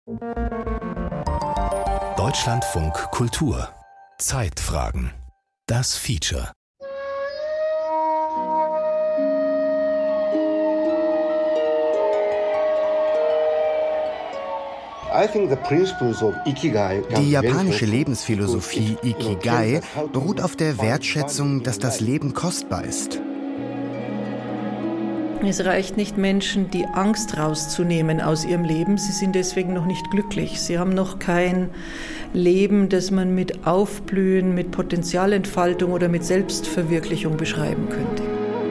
Deutschlandfunk Kultur. Zeitfragen. Das Feature. Die japanische Lebensphilosophie Ikigai beruht auf der Wertschätzung, dass das Leben kostbar ist. Es reicht nicht, Menschen die Angst rauszunehmen aus ihrem Leben. Sie sind deswegen noch nicht glücklich. Sie haben noch kein Leben, das man mit Aufblühen, mit Potenzialentfaltung oder mit Selbstverwirklichung beschreiben könnte.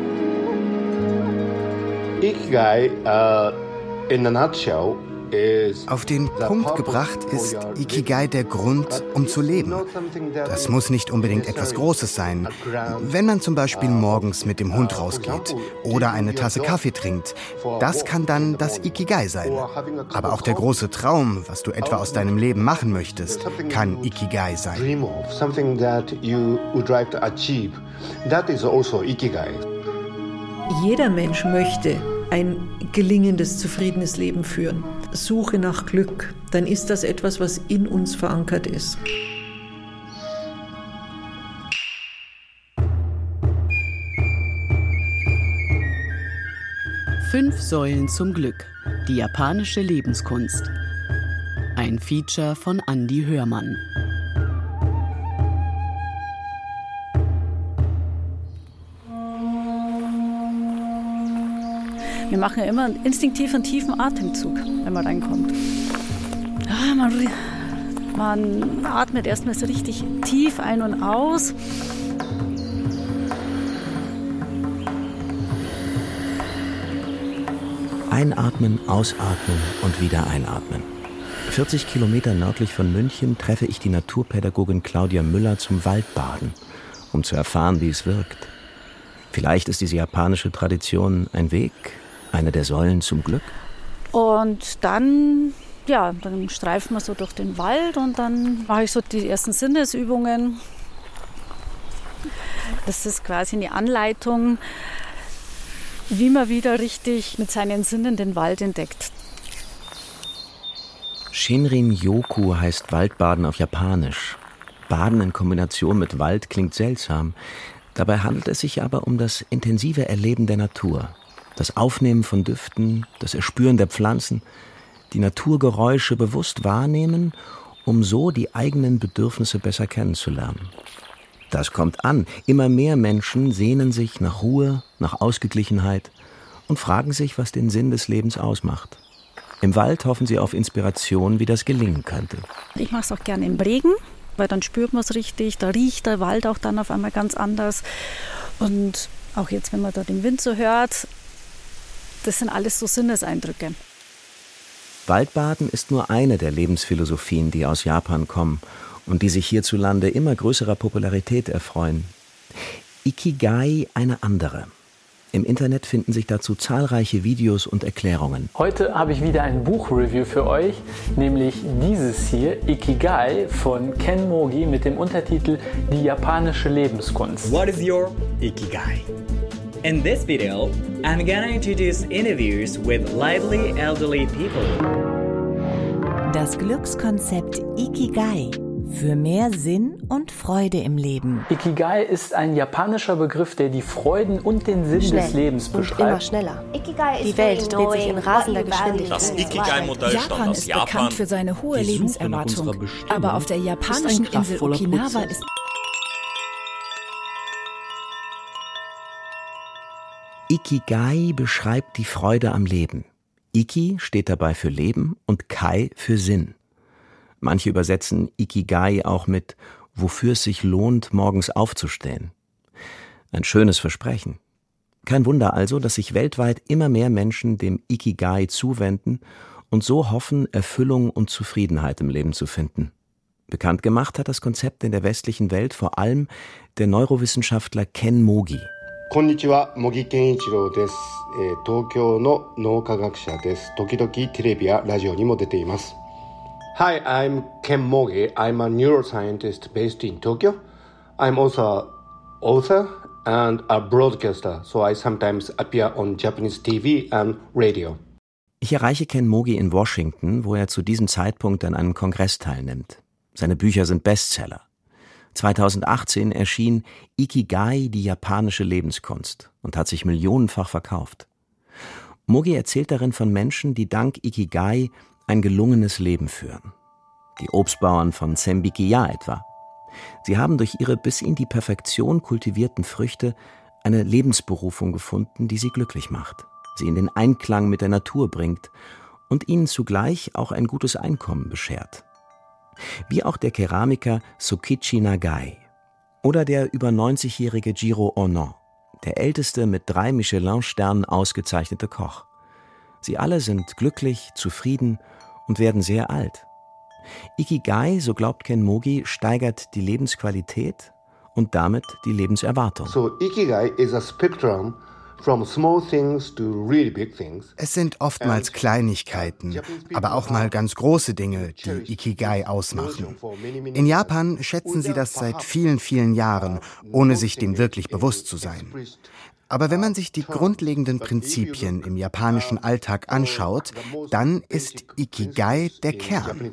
Ikigai, in a nutshell, Auf den Punkt gebracht ist Ikigai der Grund, um zu leben. Das muss nicht unbedingt etwas Großes sein. Wenn man zum Beispiel morgens mit dem Hund rausgeht oder eine Tasse Kaffee trinkt, das kann dann das Ikigai sein. Aber auch der große Traum, was du etwa aus deinem Leben machen möchtest, kann Ikigai sein. Jeder Mensch möchte ein gelingendes, zufriedenes Leben führen. Suche nach Glück, dann ist das etwas, was in uns verankert ist. Fünf Säulen zum Glück. Die japanische Lebenskunst. Ein Feature von Andi Hörmann. Wir machen ja immer instinktiv einen tiefen Atemzug, wenn man reinkommt. Man atmet erstmal so richtig tief ein und aus. Einatmen, ausatmen und wieder einatmen. 40 Kilometer nördlich von München treffe ich die Naturpädagogin Claudia Müller zum Waldbaden, um zu erfahren, wie es wirkt. Vielleicht ist diese japanische Tradition ein Weg, eine der Säulen zum Glück. Und dann streifen wir so durch den Wald und dann mache ich so die ersten Sinnesübungen. Das ist quasi eine Anleitung, wie man wieder richtig mit seinen Sinnen den Wald entdeckt. Shinrin-yoku heißt Waldbaden auf Japanisch. Baden in Kombination mit Wald klingt seltsam. Dabei handelt es sich aber um das intensive Erleben der Natur. Das Aufnehmen von Düften, das Erspüren der Pflanzen, die Naturgeräusche bewusst wahrnehmen, um so die eigenen Bedürfnisse besser kennenzulernen. Das kommt an. Immer mehr Menschen sehnen sich nach Ruhe, nach Ausgeglichenheit und fragen sich, was den Sinn des Lebens ausmacht. Im Wald hoffen sie auf Inspiration, wie das gelingen könnte. Ich mache es auch gerne im Regen, weil dann spürt man es richtig. Da riecht der Wald auch dann auf einmal ganz anders. Und auch jetzt, wenn man da den Wind so hört, das sind alles so Sinneseindrücke. Waldbaden ist nur eine der Lebensphilosophien, die aus Japan kommen und die sich hierzulande immer größerer Popularität erfreuen. Ikigai eine andere. Im Internet finden sich dazu zahlreiche Videos und Erklärungen. Heute habe ich wieder ein Buchreview für euch, nämlich dieses hier, Ikigai von Ken Mogi mit dem Untertitel Die japanische Lebenskunst. What is your Ikigai? In this video, I'm gonna introduce interviews with lively elderly people. Das Glückskonzept Ikigai für mehr Sinn und Freude im Leben. Ikigai ist ein japanischer Begriff, der die Freuden und den Sinn des Lebens beschreibt. Immer schneller. Die Welt dreht sich in rasender Geschwindigkeit. Das Ikigai-Modell stammt aus Japan. Bekannt für seine hohe Lebenserwartung. Aber auf der japanischen Insel Okinawa ist Ikigai beschreibt die Freude am Leben. Iki steht dabei für Leben und Kai für Sinn. Manche übersetzen Ikigai auch mit wofür es sich lohnt, morgens aufzustehen. Ein schönes Versprechen. Kein Wunder also, dass sich weltweit immer mehr Menschen dem Ikigai zuwenden und so hoffen, Erfüllung und Zufriedenheit im Leben zu finden. Bekannt gemacht hat das Konzept in der westlichen Welt vor allem der Neurowissenschaftler Ken Mogi. Konnichiwa, Mogi Kenichiro desu. Tokyo no Noukagakusha desu. Tokidoki Terebi ya Radio ni mo dete imasu. Hi, I'm Ken Mogi. I'm a neuroscientist based in Tokyo. I'm also an author and a broadcaster, so I sometimes appear on Japanese TV and radio. Ich erreiche Ken Mogi in Washington, wo er zu diesem Zeitpunkt an einem Kongress teilnimmt. Seine Bücher sind Bestseller. 2018 erschien Ikigai, die japanische Lebenskunst, und hat sich millionenfach verkauft. Mogi erzählt darin von Menschen, die dank Ikigai ein gelungenes Leben führen. Die Obstbauern von Zenbikiya etwa. Sie haben durch ihre bis in die Perfektion kultivierten Früchte eine Lebensberufung gefunden, die sie glücklich macht, sie in den Einklang mit der Natur bringt und ihnen zugleich auch ein gutes Einkommen beschert. Wie auch der Keramiker Sokichi Nagai oder der über 90-jährige Jiro Ono, der älteste mit 3 Michelin-Sternen ausgezeichnete Koch. Sie alle sind glücklich, zufrieden und werden sehr alt. Ikigai, so glaubt Ken Mogi, steigert die Lebensqualität und damit die Lebenserwartung. So Ikigai is a spectrum from small things to really big things. Es sind oftmals Kleinigkeiten, aber auch mal ganz große Dinge, die Ikigai ausmachen. In Japan schätzen sie das seit vielen, vielen Jahren, ohne sich dem wirklich bewusst zu sein. Aber wenn man sich die grundlegenden Prinzipien im japanischen Alltag anschaut, dann ist Ikigai der Kern.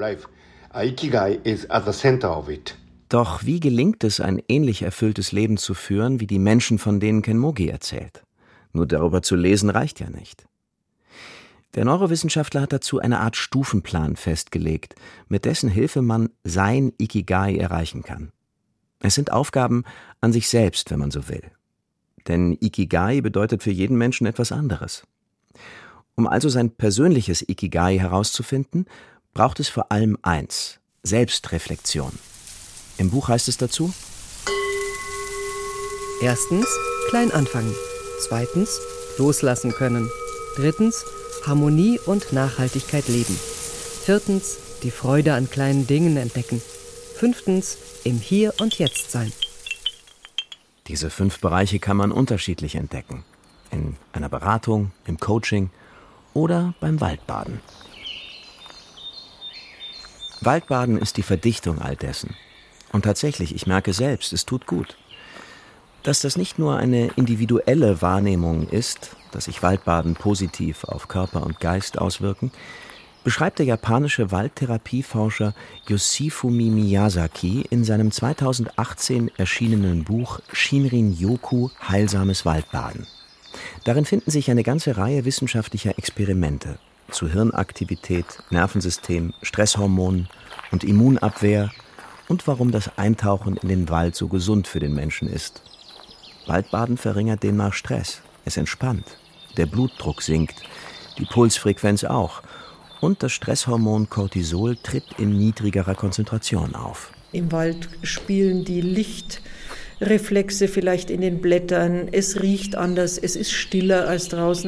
Doch wie gelingt es, ein ähnlich erfülltes Leben zu führen, wie die Menschen, von denen Ken Mogi erzählt? Nur darüber zu lesen reicht ja nicht. Der Neurowissenschaftler hat dazu eine Art Stufenplan festgelegt, mit dessen Hilfe man sein Ikigai erreichen kann. Es sind Aufgaben an sich selbst, wenn man so will. Denn Ikigai bedeutet für jeden Menschen etwas anderes. Um also sein persönliches Ikigai herauszufinden, braucht es vor allem eins: Selbstreflexion. Im Buch heißt es dazu: Erstens, klein anfangen. Zweitens, loslassen können. Drittens, Harmonie und Nachhaltigkeit leben. Viertens, die Freude an kleinen Dingen entdecken. Fünftens, im Hier und Jetzt sein. Diese 5 Bereiche kann man unterschiedlich entdecken. In einer Beratung, im Coaching oder beim Waldbaden. Waldbaden ist die Verdichtung all dessen. Und tatsächlich, ich merke selbst, es tut gut. Dass das nicht nur eine individuelle Wahrnehmung ist, dass sich Waldbaden positiv auf Körper und Geist auswirken, beschreibt der japanische Waldtherapieforscher Yoshifumi Miyazaki in seinem 2018 erschienenen Buch Shinrin-yoku – Heilsames Waldbaden. Darin finden sich eine ganze Reihe wissenschaftlicher Experimente zu Hirnaktivität, Nervensystem, Stresshormonen und Immunabwehr und warum das Eintauchen in den Wald so gesund für den Menschen ist. Waldbaden verringert demnach Stress, es entspannt, der Blutdruck sinkt, die Pulsfrequenz auch und das Stresshormon Cortisol tritt in niedrigerer Konzentration auf. Im Wald spielen die Lichtreflexe vielleicht in den Blättern, es riecht anders, es ist stiller als draußen.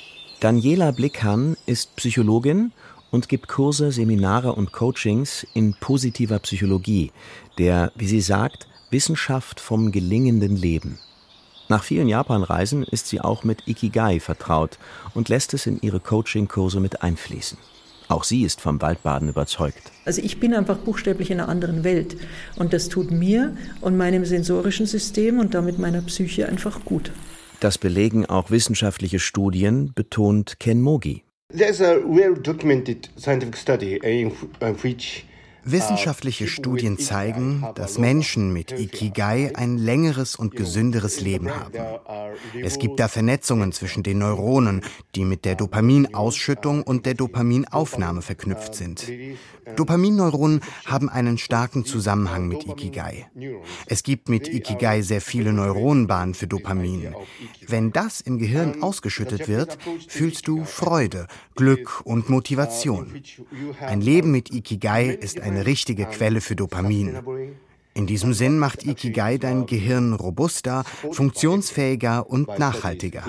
Daniela Blickhahn ist Psychologin und gibt Kurse, Seminare und Coachings in positiver Psychologie, der, wie sie sagt, Wissenschaft vom gelingenden Leben. Nach vielen Japanreisen ist sie auch mit Ikigai vertraut und lässt es in ihre Coaching-Kurse mit einfließen. Auch sie ist vom Waldbaden überzeugt. Also ich bin einfach buchstäblich in einer anderen Welt. Und das tut mir und meinem sensorischen System und damit meiner Psyche einfach gut. Das belegen auch wissenschaftliche Studien, betont Ken Mogi. There's a well-documented scientific study in which Wissenschaftliche Studien zeigen, dass Menschen mit Ikigai ein längeres und gesünderes Leben haben. Es gibt da Vernetzungen zwischen den Neuronen, die mit der Dopaminausschüttung und der Dopaminaufnahme verknüpft sind. Dopaminneuronen haben einen starken Zusammenhang mit Ikigai. Es gibt mit Ikigai sehr viele Neuronenbahnen für Dopamin. Wenn das im Gehirn ausgeschüttet wird, fühlst du Freude, Glück und Motivation. Ein Leben mit Ikigai ist eine richtige Quelle für Dopamin. In diesem Sinn macht Ikigai dein Gehirn robuster, funktionsfähiger und nachhaltiger.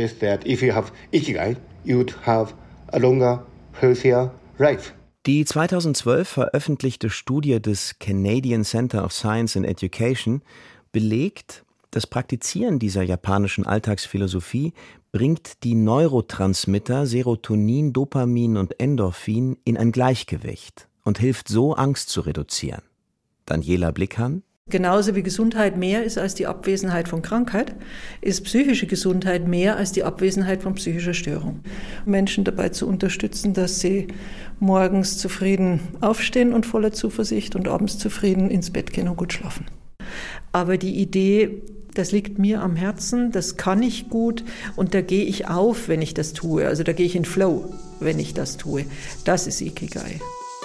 Die 2012 veröffentlichte Studie des Canadian Center of Science and Education belegt, das Praktizieren dieser japanischen Alltagsphilosophie bringt die Neurotransmitter Serotonin, Dopamin und Endorphin in ein Gleichgewicht und hilft so, Angst zu reduzieren. Daniela Blickhahn: Genauso wie Gesundheit mehr ist als die Abwesenheit von Krankheit, ist psychische Gesundheit mehr als die Abwesenheit von psychischer Störung. Menschen dabei zu unterstützen, dass sie morgens zufrieden aufstehen und voller Zuversicht und abends zufrieden ins Bett gehen und gut schlafen. Aber die Idee, das liegt mir am Herzen, das kann ich gut und da gehe ich auf, wenn ich das tue. Also da gehe ich in Flow, wenn ich das tue. Das ist Ikigai.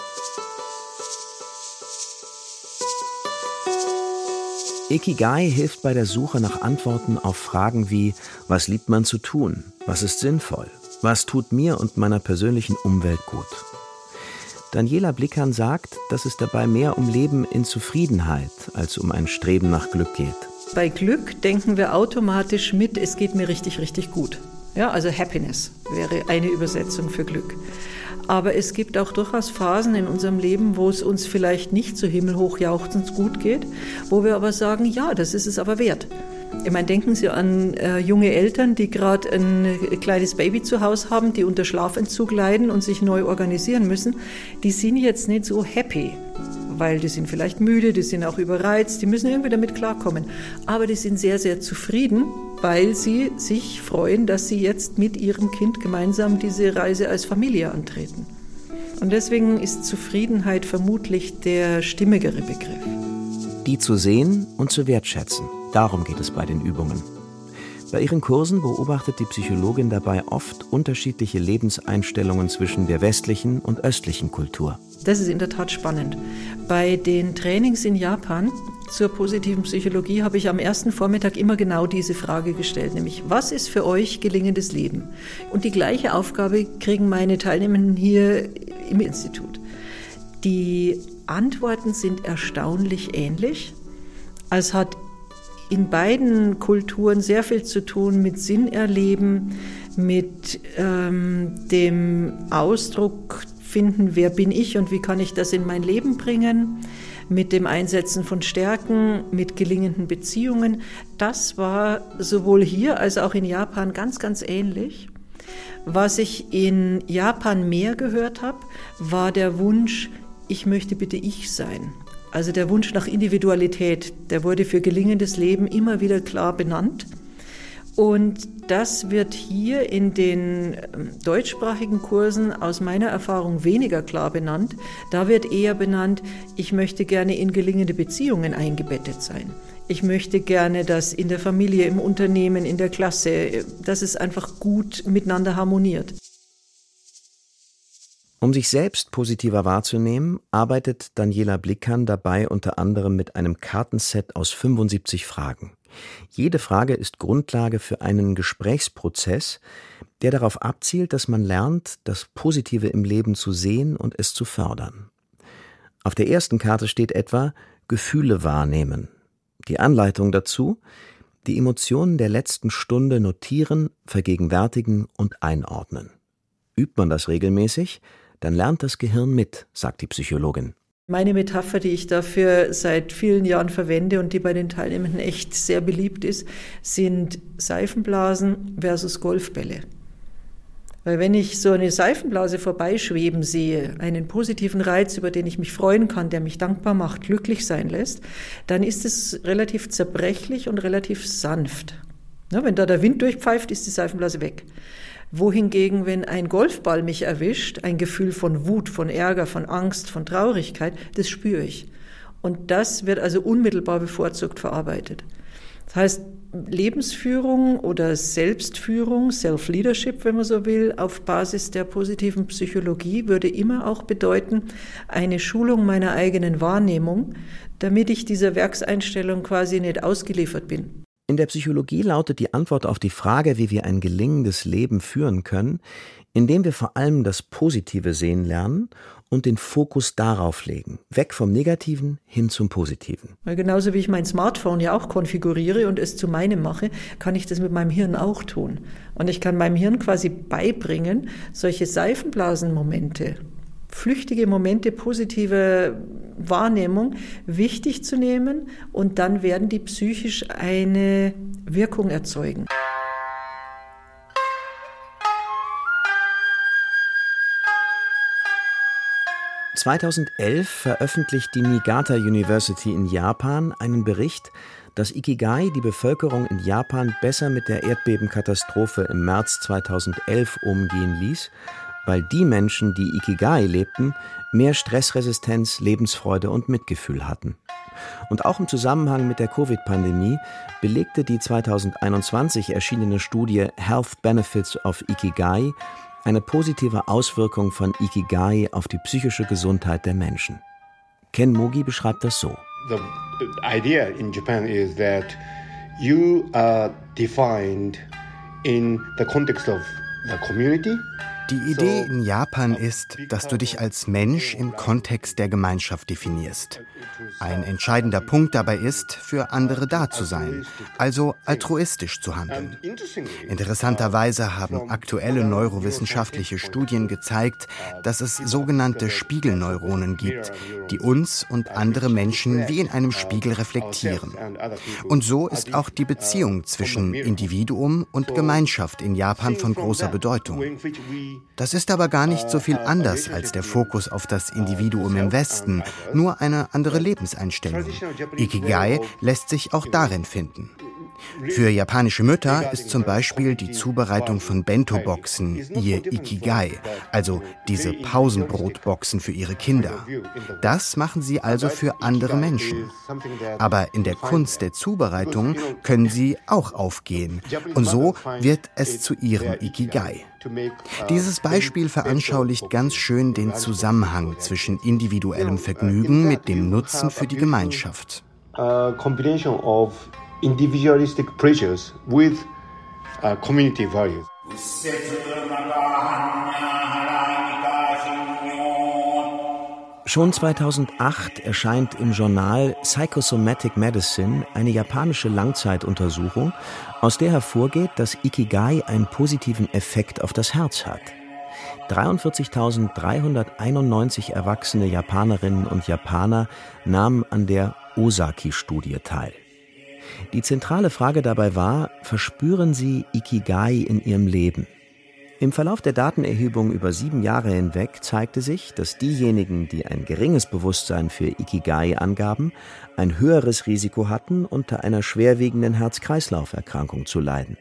Ikigai hilft bei der Suche nach Antworten auf Fragen wie: Was liebt man zu tun? Was ist sinnvoll? Was tut mir und meiner persönlichen Umwelt gut? Daniela Blickern sagt, dass es dabei mehr um Leben in Zufriedenheit als um ein Streben nach Glück geht. Bei Glück denken wir automatisch mit, es geht mir richtig, richtig gut. Ja, also Happiness wäre eine Übersetzung für Glück. Aber es gibt auch durchaus Phasen in unserem Leben, wo es uns vielleicht nicht so himmelhoch jauchzend gut geht, wo wir aber sagen, ja, das ist es aber wert. Ich meine, denken Sie an junge Eltern, die gerade ein kleines Baby zu Hause haben, die unter Schlafentzug leiden und sich neu organisieren müssen. Die sind jetzt nicht so happy, weil die sind vielleicht müde, die sind auch überreizt, die müssen irgendwie damit klarkommen. Aber die sind sehr, sehr zufrieden, weil sie sich freuen, dass sie jetzt mit ihrem Kind gemeinsam diese Reise als Familie antreten. Und deswegen ist Zufriedenheit vermutlich der stimmigere Begriff. Die zu sehen und zu wertschätzen, darum geht es bei den Übungen. Bei ihren Kursen beobachtet die Psychologin dabei oft unterschiedliche Lebenseinstellungen zwischen der westlichen und östlichen Kultur. Das ist in der Tat spannend. Bei den Trainings in Japan zur positiven Psychologie habe ich am ersten Vormittag immer genau diese Frage gestellt, nämlich: Was ist für euch gelingendes Leben? Und die gleiche Aufgabe kriegen meine Teilnehmenden hier im Institut. Die Antworten sind erstaunlich ähnlich. Es hat in beiden Kulturen sehr viel zu tun mit Sinnerleben, mit dem Ausdruck finden, wer bin ich und wie kann ich das in mein Leben bringen, mit dem Einsetzen von Stärken, mit gelingenden Beziehungen. Das war sowohl hier als auch in Japan ganz, ganz ähnlich. Was ich in Japan mehr gehört habe, war der Wunsch, ich möchte bitte ich sein. Also der Wunsch nach Individualität, der wurde für gelingendes Leben immer wieder klar benannt. Und das wird hier in den deutschsprachigen Kursen aus meiner Erfahrung weniger klar benannt. Da wird eher benannt, ich möchte gerne in gelingende Beziehungen eingebettet sein. Ich möchte gerne, dass in der Familie, im Unternehmen, in der Klasse, dass es einfach gut miteinander harmoniert. Um sich selbst positiver wahrzunehmen, arbeitet Daniela Blickern dabei unter anderem mit einem Kartenset aus 75 Fragen. Jede Frage ist Grundlage für einen Gesprächsprozess, der darauf abzielt, dass man lernt, das Positive im Leben zu sehen und es zu fördern. Auf der ersten Karte steht etwa Gefühle wahrnehmen. Die Anleitung dazu: die Emotionen der letzten Stunde notieren, vergegenwärtigen und einordnen. Übt man das regelmäßig, dann lernt das Gehirn mit, sagt die Psychologin. Meine Metapher, die ich dafür seit vielen Jahren verwende und die bei den Teilnehmenden echt sehr beliebt ist, sind Seifenblasen versus Golfbälle. Weil wenn ich so eine Seifenblase vorbeischweben sehe, einen positiven Reiz, über den ich mich freuen kann, der mich dankbar macht, glücklich sein lässt, dann ist es relativ zerbrechlich und relativ sanft. Wenn da der Wind durchpfeift, ist die Seifenblase weg. Wohingegen, wenn ein Golfball mich erwischt, ein Gefühl von Wut, von Ärger, von Angst, von Traurigkeit, das spüre ich. Und das wird also unmittelbar bevorzugt verarbeitet. Das heißt, Lebensführung oder Selbstführung, Self-Leadership, wenn man so will, auf Basis der positiven Psychologie würde immer auch bedeuten, eine Schulung meiner eigenen Wahrnehmung, damit ich dieser Werkseinstellung quasi nicht ausgeliefert bin. In der Psychologie lautet die Antwort auf die Frage, wie wir ein gelingendes Leben führen können, indem wir vor allem das Positive sehen lernen und den Fokus darauf legen, weg vom Negativen hin zum Positiven. Weil genauso wie ich mein Smartphone ja auch konfiguriere und es zu meinem mache, kann ich das mit meinem Hirn auch tun. Und ich kann meinem Hirn quasi beibringen, solche Seifenblasenmomente, flüchtige Momente positive Wahrnehmung wichtig zu nehmen und dann werden die psychisch eine Wirkung erzeugen. 2011 veröffentlicht die Niigata University in Japan einen Bericht, dass Ikigai die Bevölkerung in Japan besser mit der Erdbebenkatastrophe im März 2011 umgehen ließ, weil die Menschen, die Ikigai lebten, mehr Stressresistenz, Lebensfreude und Mitgefühl hatten. Und auch im Zusammenhang mit der Covid-Pandemie belegte die 2021 erschienene Studie Health Benefits of Ikigai eine positive Auswirkung von Ikigai auf die psychische Gesundheit der Menschen. Ken Mogi beschreibt das so. The idea in Japan is that you are defined in the context of the community. Die Idee in Japan ist, dass du dich als Mensch im Kontext der Gemeinschaft definierst. Ein entscheidender Punkt dabei ist, für andere da zu sein, also altruistisch zu handeln. Interessanterweise haben aktuelle neurowissenschaftliche Studien gezeigt, dass es sogenannte Spiegelneuronen gibt, die uns und andere Menschen wie in einem Spiegel reflektieren. Und so ist auch die Beziehung zwischen Individuum und Gemeinschaft in Japan von großer Bedeutung. Das ist aber gar nicht so viel anders als der Fokus auf das Individuum im Westen, nur eine andere Lebenseinstellung. Ikigai lässt sich auch darin finden. Für japanische Mütter ist zum Beispiel die Zubereitung von Bento-Boxen ihr Ikigai, also diese Pausenbrotboxen für ihre Kinder. Das machen sie also für andere Menschen. Aber in der Kunst der Zubereitung können sie auch aufgehen. Und so wird es zu ihrem Ikigai. Dieses Beispiel veranschaulicht ganz schön den Zusammenhang zwischen individuellem Vergnügen mit dem Nutzen für die Gemeinschaft. Combination of individualistic pleasures with community values. Schon 2008 erscheint im Journal Psychosomatic Medicine eine japanische Langzeituntersuchung, aus der hervorgeht, dass Ikigai einen positiven Effekt auf das Herz hat. 43.391 erwachsene Japanerinnen und Japaner nahmen an der Ozaki-Studie teil. Die zentrale Frage dabei war, verspüren Sie Ikigai in Ihrem Leben? Im Verlauf der Datenerhebung über 7 Jahre hinweg zeigte sich, dass diejenigen, die ein geringes Bewusstsein für Ikigai angaben, ein höheres Risiko hatten, unter einer schwerwiegenden Herz-Kreislauf-Erkrankung zu leiden.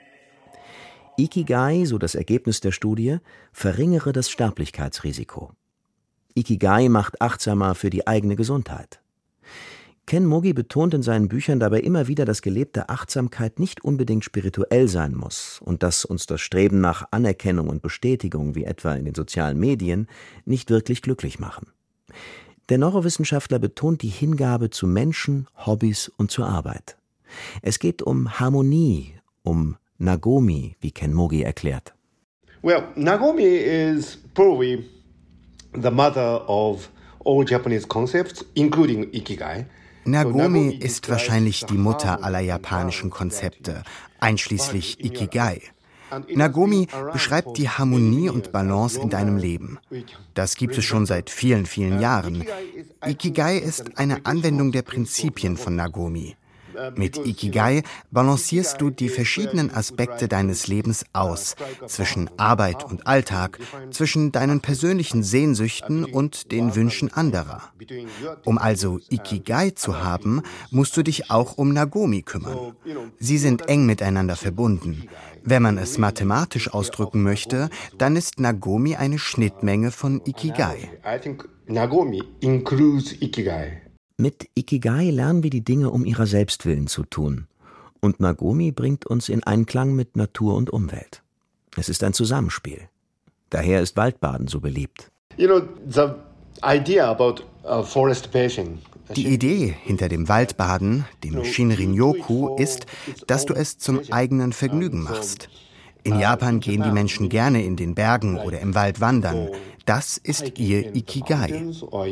Ikigai, so das Ergebnis der Studie, verringere das Sterblichkeitsrisiko. Ikigai macht achtsamer für die eigene Gesundheit. Ken Mogi betont in seinen Büchern dabei immer wieder, dass gelebte Achtsamkeit nicht unbedingt spirituell sein muss und dass uns das Streben nach Anerkennung und Bestätigung, wie etwa in den sozialen Medien, nicht wirklich glücklich machen. Der Neurowissenschaftler betont die Hingabe zu Menschen, Hobbys und zur Arbeit. Es geht um Harmonie, um Nagomi, wie Ken Mogi erklärt. Well, Nagomi is probably the mother of all Japanese concepts, including Ikigai. Nagomi ist wahrscheinlich die Mutter aller japanischen Konzepte, einschließlich Ikigai. Nagomi beschreibt die Harmonie und Balance in deinem Leben. Das gibt es schon seit vielen, vielen Jahren. Ikigai ist eine Anwendung der Prinzipien von Nagomi. Mit Ikigai balancierst du die verschiedenen Aspekte deines Lebens aus, zwischen Arbeit und Alltag, zwischen deinen persönlichen Sehnsüchten und den Wünschen anderer. Um also Ikigai zu haben, musst du dich auch um Nagomi kümmern. Sie sind eng miteinander verbunden. Wenn man es mathematisch ausdrücken möchte, dann ist Nagomi eine Schnittmenge von Ikigai. I think Nagomi includes Ikigai. Mit Ikigai lernen wir die Dinge um ihrer selbst willen zu tun. Und Nagomi bringt uns in Einklang mit Natur und Umwelt. Es ist ein Zusammenspiel. Daher ist Waldbaden so beliebt. You know, the idea about forest bathing. Die Idee hinter dem Waldbaden, dem Shinrin-yoku, ist, dass du es zum eigenen Vergnügen machst. In Japan gehen die Menschen gerne in den Bergen oder im Wald wandern. Das ist ihr Ikigai.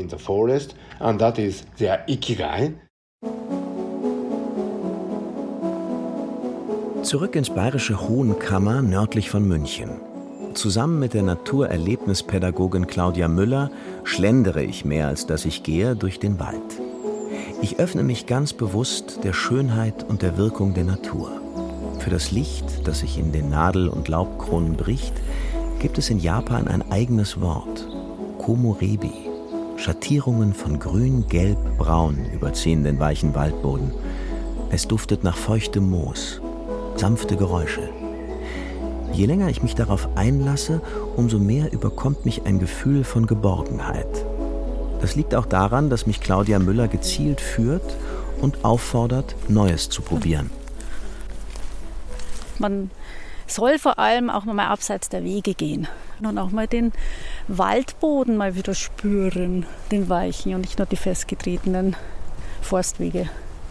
Zurück ins bayerische Hohenkammer nördlich von München. Zusammen mit der Naturerlebnispädagogin Claudia Müller schlendere ich mehr, als dass ich gehe, durch den Wald. Ich öffne mich ganz bewusst der Schönheit und der Wirkung der Natur. Für das Licht, das sich in den Nadel- und Laubkronen bricht, gibt es in Japan ein eigenes Wort, Komorebi, Schattierungen von Grün, Gelb, Braun überziehen den weichen Waldboden. Es duftet nach feuchtem Moos, sanfte Geräusche. Je länger ich mich darauf einlasse, umso mehr überkommt mich ein Gefühl von Geborgenheit. Das liegt auch daran, dass mich Claudia Müller gezielt führt und auffordert, Neues zu probieren. Man soll vor allem auch mal abseits der Wege gehen und auch mal den Waldboden mal wieder spüren, den weichen und nicht nur die festgetretenen Forstwege.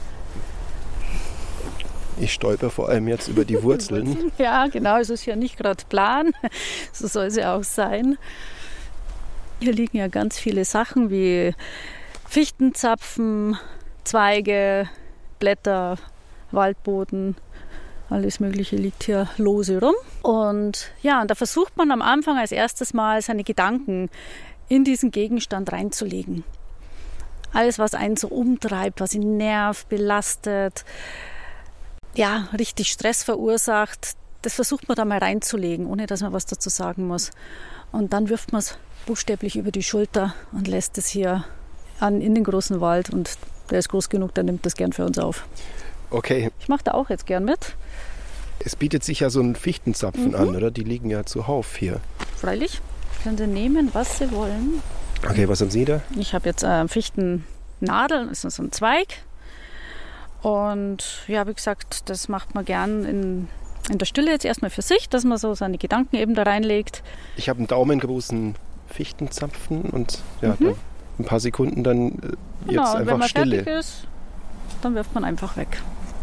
Ich stolper vor allem jetzt über die Wurzeln. Ja, genau, es ist ja nicht gerade plan, so soll es ja auch sein. Hier liegen ja ganz viele Sachen wie Fichtenzapfen, Zweige, Blätter, Waldboden. Alles Mögliche liegt hier lose rum. Und ja, und da versucht man am Anfang als erstes mal seine Gedanken in diesen Gegenstand reinzulegen. Alles, was einen so umtreibt, was ihn nervt, belastet, ja, richtig Stress verursacht, das versucht man da mal reinzulegen, ohne dass man was dazu sagen muss. Und dann wirft man es buchstäblich über die Schulter und lässt es hier in den großen Wald. Und der ist groß genug, der nimmt das gern für uns auf. Okay. Ich mache da auch jetzt gern mit. Es bietet sich ja so ein Fichtenzapfen an, oder? Die liegen ja zuhauf hier. Freilich. Können Sie nehmen, was Sie wollen. Okay, was haben Sie da? Ich habe jetzt Fichtennadel, das ist so ein Zweig. Und ja, wie gesagt, das macht man gern in der Stille jetzt erstmal für sich, dass man so seine Gedanken eben da reinlegt. Ich habe einen daumengroßen Fichtenzapfen und ja, dann ein paar Sekunden dann jetzt einfach Stille. Und wenn man fertig ist, dann wirft man einfach weg.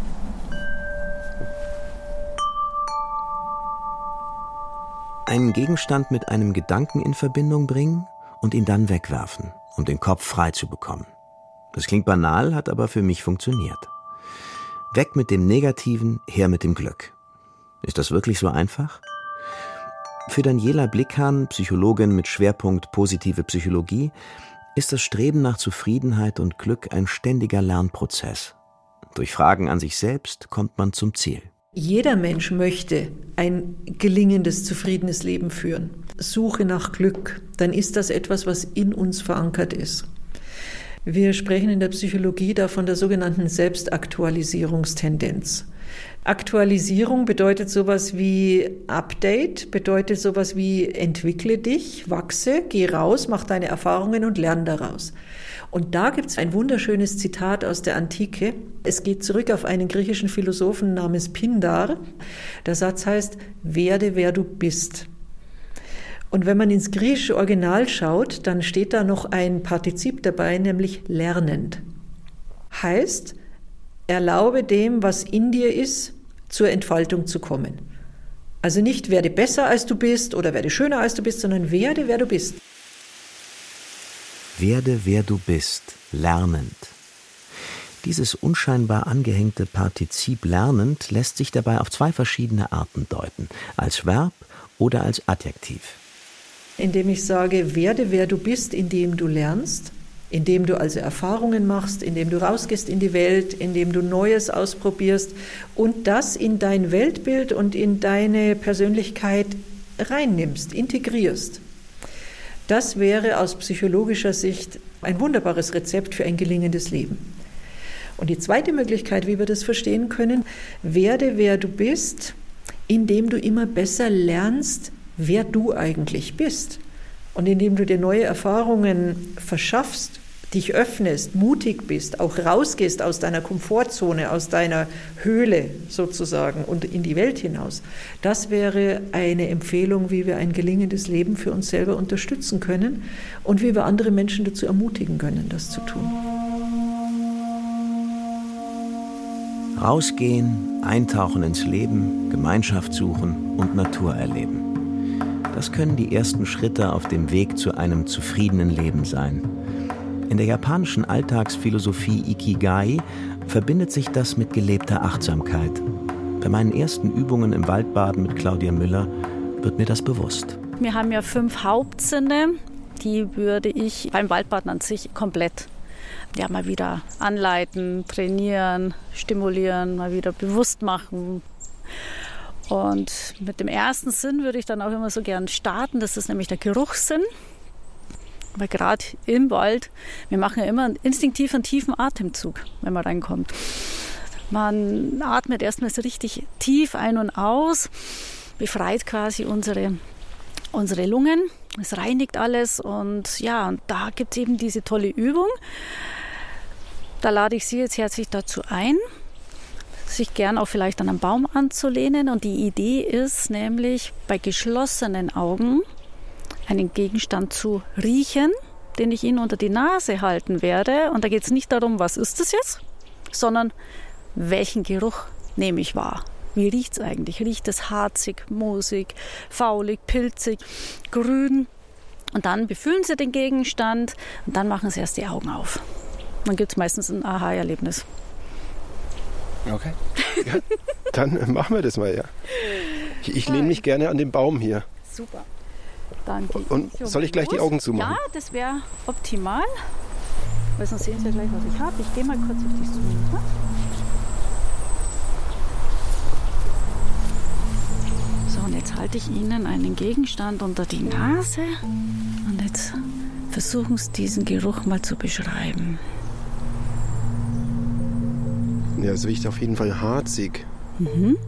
Einen Gegenstand mit einem Gedanken in Verbindung bringen und ihn dann wegwerfen, um den Kopf frei zu bekommen. Das klingt banal, hat aber für mich funktioniert. Weg mit dem Negativen, her mit dem Glück. Ist das wirklich so einfach? Für Daniela Blickhahn, Psychologin mit Schwerpunkt positive Psychologie, ist das Streben nach Zufriedenheit und Glück ein ständiger Lernprozess. Durch Fragen an sich selbst kommt man zum Ziel. Jeder Mensch möchte ein gelingendes, zufriedenes Leben führen. Suche nach Glück, dann ist das etwas, was in uns verankert ist. Wir sprechen in der Psychologie da von der sogenannten Selbstaktualisierungstendenz. Aktualisierung bedeutet sowas wie Update, bedeutet sowas wie entwickle dich, wachse, geh raus, mach deine Erfahrungen und lerne daraus. Und da gibt es ein wunderschönes Zitat aus der Antike. Es geht zurück auf einen griechischen Philosophen namens Pindar. Der Satz heißt, werde wer du bist. Und wenn man ins griechische Original schaut, dann steht da noch ein Partizip dabei, nämlich lernend. Heißt, erlaube dem, was in dir ist, zur Entfaltung zu kommen. Also nicht werde besser als du bist oder werde schöner als du bist, sondern werde wer du bist. Werde wer du bist, lernend. Dieses unscheinbar angehängte Partizip lernend lässt sich dabei auf zwei verschiedene Arten deuten, als Verb oder als Adjektiv. Indem ich sage, werde wer du bist, indem du lernst, indem du also Erfahrungen machst, indem du rausgehst in die Welt, indem du Neues ausprobierst und das in dein Weltbild und in deine Persönlichkeit reinnimmst, integrierst. Das wäre aus psychologischer Sicht ein wunderbares Rezept für ein gelingendes Leben. Und die zweite Möglichkeit, wie wir das verstehen können, werde wer du bist, indem du immer besser lernst, wer du eigentlich bist. Und indem du dir neue Erfahrungen verschaffst, dich öffnest, mutig bist, auch rausgehst aus deiner Komfortzone, aus deiner Höhle sozusagen und in die Welt hinaus. Das wäre eine Empfehlung, wie wir ein gelingendes Leben für uns selber unterstützen können und wie wir andere Menschen dazu ermutigen können, das zu tun. Rausgehen, eintauchen ins Leben, Gemeinschaft suchen und Natur erleben. Das können die ersten Schritte auf dem Weg zu einem zufriedenen Leben sein. In der japanischen Alltagsphilosophie Ikigai verbindet sich das mit gelebter Achtsamkeit. Bei meinen ersten Übungen im Waldbaden mit Claudia Müller wird mir das bewusst. Wir haben ja 5 Hauptsinne, die würde ich beim Waldbaden an sich komplett mal wieder anleiten, trainieren, stimulieren, mal wieder bewusst machen. Und mit dem ersten Sinn würde ich dann auch immer so gern starten, das ist nämlich der Geruchssinn. Weil gerade im Wald, wir machen ja immer instinktiv einen tiefen Atemzug, wenn man reinkommt. Man atmet erstmal so richtig tief ein und aus, befreit quasi unsere Lungen. Es reinigt alles und ja, und da gibt es eben diese tolle Übung. Da lade ich Sie jetzt herzlich dazu ein, sich gern auch vielleicht an einen Baum anzulehnen. Und die Idee ist nämlich, bei geschlossenen Augen einen Gegenstand zu riechen, den ich Ihnen unter die Nase halten werde. Und da geht es nicht darum, was ist das jetzt, sondern welchen Geruch nehme ich wahr. Wie riecht es eigentlich? Riecht es harzig, moosig, faulig, pilzig, grün? Und dann befühlen Sie den Gegenstand und dann machen Sie erst die Augen auf. Dann gibt es meistens ein Aha-Erlebnis. Okay, ja, dann machen wir das mal, ja. Ich lehne mich gerne an den Baum hier. Super. Dann und soll ich gleich die Augen zumachen? Ja, das wäre optimal. Weil sonst sehen Sie ja gleich, was ich habe. Ich gehe mal kurz auf die Suche. So, und jetzt halte ich Ihnen einen Gegenstand unter die Nase. Und jetzt versuchen Sie, diesen Geruch mal zu beschreiben. Ja, es riecht auf jeden Fall harzig. Mhm.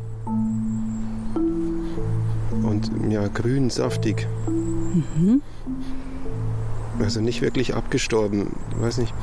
Und ja, grün, saftig. Mhm. Also nicht wirklich abgestorben. Ich weiß nicht.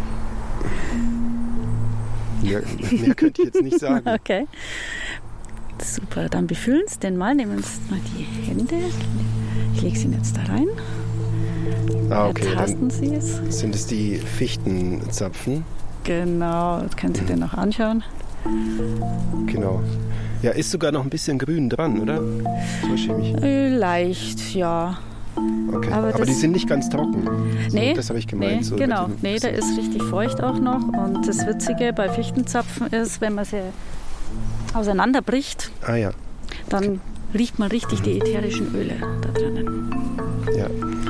Ja, mehr könnte ich jetzt nicht sagen. Okay. Super, dann befühlen Sie den mal. Nehmen Sie mal die Hände. Ich lege sie jetzt da rein. Okay, tasten Sie es. Sind es die Fichtenzapfen? Genau, jetzt können Sie den noch anschauen. Genau. Ja, ist sogar noch ein bisschen grün dran, oder? Täusche ich mich? Leicht, ja. Okay, aber die sind nicht ganz trocken. Nee, so, das habe ich gemeint. Nee, so genau. Nee, der ist richtig feucht auch noch. Und das Witzige bei Fichtenzapfen ist, wenn man sie auseinanderbricht, dann riecht man richtig die ätherischen Öle da drinnen. Ja.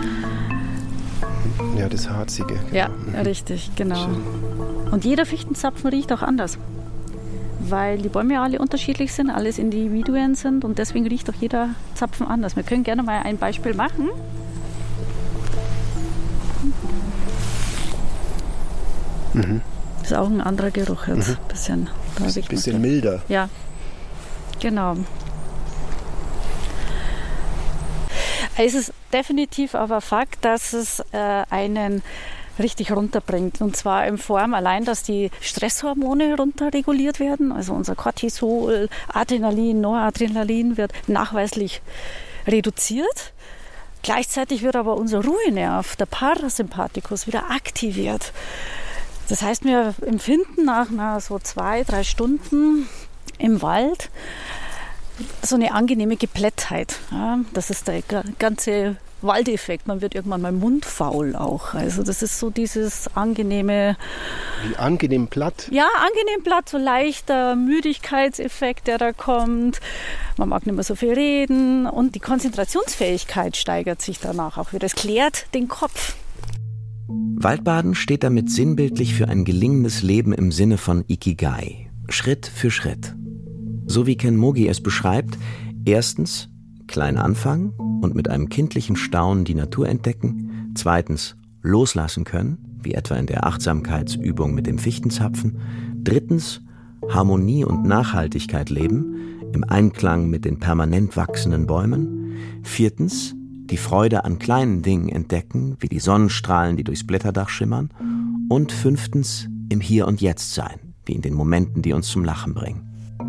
Ja, das Harzige. Genau. Ja, richtig, genau. Schön. Und jeder Fichtenzapfen riecht auch anders. Weil die Bäume alle unterschiedlich sind, alles Individuen sind und deswegen riecht auch jeder Zapfen anders. Wir können gerne mal ein Beispiel machen. Mhm. Das ist auch ein anderer Geruch jetzt. Mhm. Bisschen, bisschen milder. Ja, genau. Es ist definitiv aber Fakt, dass es einen richtig runterbringt. Und zwar in Form allein, dass die Stresshormone runterreguliert werden. Also unser Cortisol, Adrenalin, Noradrenalin wird nachweislich reduziert. Gleichzeitig wird aber unser Ruhenerv, der Parasympathikus, wieder aktiviert. Das heißt, wir empfinden nach so 2-3 Stunden im Wald so eine angenehme Geplättheit. Ja, das ist der ganze Waldeffekt. Man wird irgendwann mal mundfaul auch. Also das ist so dieses angenehme... Wie angenehm platt? Ja, angenehm platt, so leichter Müdigkeitseffekt, der da kommt. Man mag nicht mehr so viel reden und die Konzentrationsfähigkeit steigert sich danach auch wieder. Es klärt den Kopf. Waldbaden steht damit sinnbildlich für ein gelingendes Leben im Sinne von Ikigai. Schritt für Schritt. So wie Ken Mogi es beschreibt, erstens klein anfangen und mit einem kindlichen Staunen die Natur entdecken, zweitens loslassen können, wie etwa in der Achtsamkeitsübung mit dem Fichtenzapfen, drittens Harmonie und Nachhaltigkeit leben, im Einklang mit den permanent wachsenden Bäumen, viertens die Freude an kleinen Dingen entdecken, wie die Sonnenstrahlen, die durchs Blätterdach schimmern, und fünftens im Hier und Jetzt sein, wie in den Momenten, die uns zum Lachen bringen.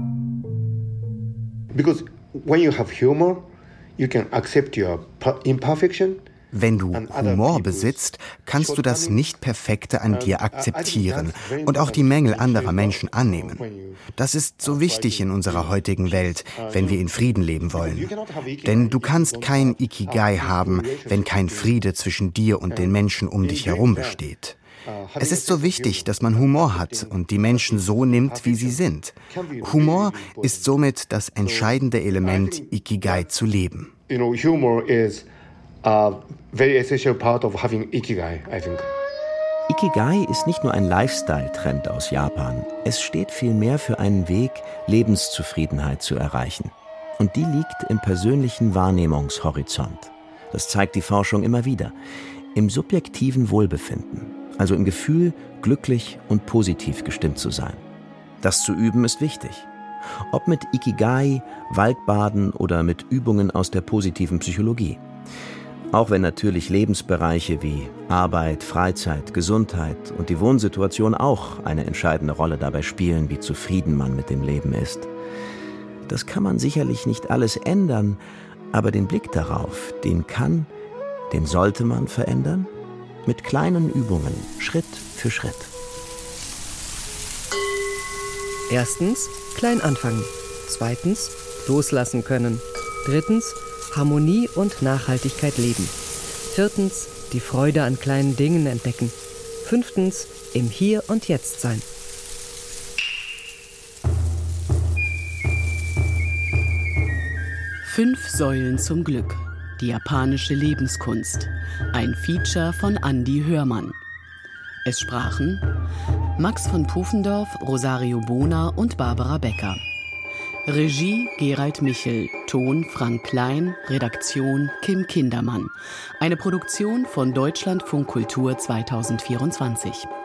Because when you have humor, you can accept your imperfection. Wenn du Humor besitzt, kannst du das Nicht-Perfekte an dir akzeptieren und auch die Mängel anderer Menschen annehmen. Das ist so wichtig in unserer heutigen Welt, wenn wir in Frieden leben wollen. Denn du kannst kein Ikigai haben, wenn kein Friede zwischen dir und den Menschen um dich herum besteht. Es ist so wichtig, dass man Humor hat und die Menschen so nimmt, wie sie sind. Humor ist somit das entscheidende Element, Ikigai zu leben. Humor is a very essential part of having Ikigai, I think. Ikigai ist nicht nur ein Lifestyle-Trend aus Japan. Es steht vielmehr für einen Weg, Lebenszufriedenheit zu erreichen. Und die liegt im persönlichen Wahrnehmungshorizont. Das zeigt die Forschung immer wieder. im subjektiven Wohlbefinden, also im Gefühl, glücklich und positiv gestimmt zu sein. Das zu üben ist wichtig. Ob mit Ikigai, Waldbaden oder mit Übungen aus der positiven Psychologie. Auch wenn natürlich Lebensbereiche wie Arbeit, Freizeit, Gesundheit und die Wohnsituation auch eine entscheidende Rolle dabei spielen, wie zufrieden man mit dem Leben ist. Das kann man sicherlich nicht alles ändern, aber den Blick darauf, den sollte man verändern, mit kleinen Übungen, Schritt für Schritt. Erstens, klein anfangen. Zweitens, loslassen können. Drittens, Harmonie und Nachhaltigkeit leben. Viertens, die Freude an kleinen Dingen entdecken. Fünftens, im Hier und Jetzt sein. Fünf Säulen zum Glück. Die japanische Lebenskunst. Ein Feature von Andi Hörmann. Es sprachen Max von Pufendorf, Rosario Bona und Barbara Becker. Regie Gerald Michel, Ton Frank Klein, Redaktion Kim Kindermann. Eine Produktion von Deutschlandfunk Kultur 2024.